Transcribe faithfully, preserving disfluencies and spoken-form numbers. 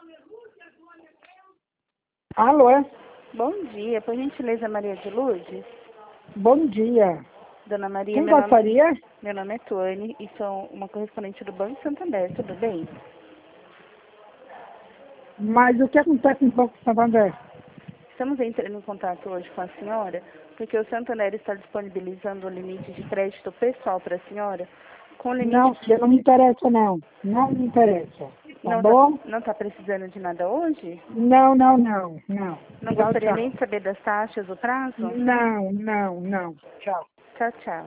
Alô? Bom dia, por gentileza, Maria de Lourdes. Bom dia. Dona Maria, Quem meu nome, gostaria? meu nome é Tuane e sou uma correspondente do Banco Santander, tudo bem? Mas o que acontece no Banco Santander? Estamos entrando em contato hoje com a senhora porque o Santander está disponibilizando um limite de crédito pessoal para a senhora com limite Não, de... não me interessa não. Não me interessa. Tá Não bom? está não tá precisando de nada hoje? Não, não, não, não. Não Tchau, gostaria tchau. nem de saber das taxas, o prazo? Não, não, não. Tchau. Tchau, tchau.